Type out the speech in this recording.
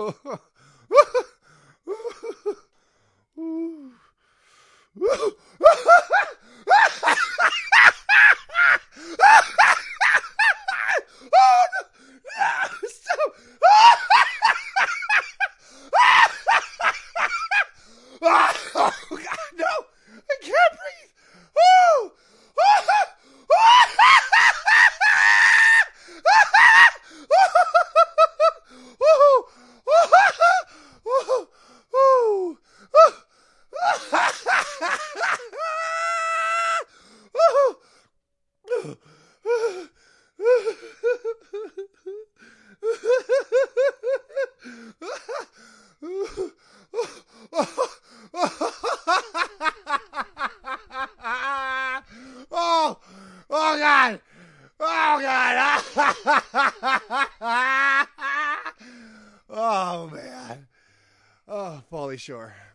Oh, God, no! I can't breathe! Oh! Oh, oh God. Oh God. Oh man. Oh, Pauly Shore.